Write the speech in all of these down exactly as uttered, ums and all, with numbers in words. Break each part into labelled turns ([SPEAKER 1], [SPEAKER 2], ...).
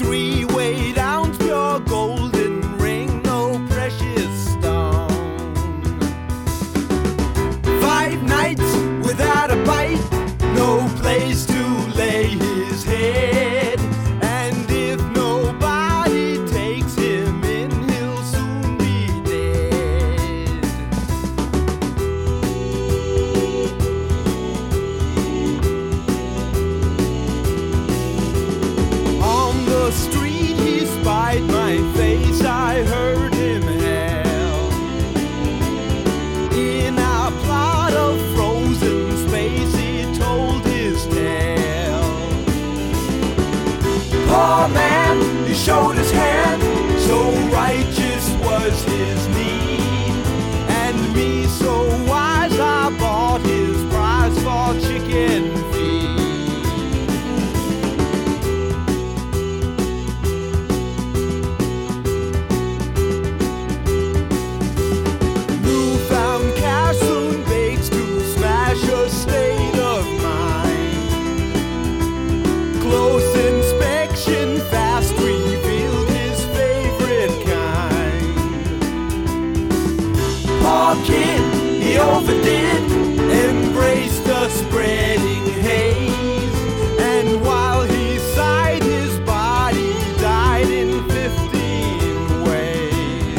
[SPEAKER 1] three-weight ounce pure golden ring, no precious stone. Five nights without a bite, no place to lay his head. And if nobody takes him in, he'll soon be dead. On the street he spied my face, I heard him hail. In a plot of frozen space he told his tale. Poor man, he showed his hand, so righteous was his need. And me so wise, I bought his prize for chicken feed. Newfound cash soon bakes to smash a state of mind. Close inspection fast revealed his favorite kind. Poor kid, he overdid, embraced the spreading haze. And while he sighed, his body died in fifteen ways.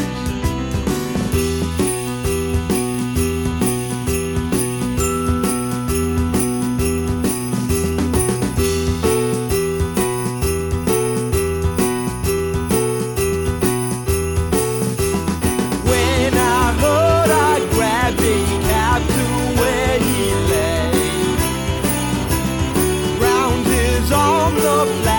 [SPEAKER 1] When I heard, I grabbed a cab to where he lay. Round his arm the black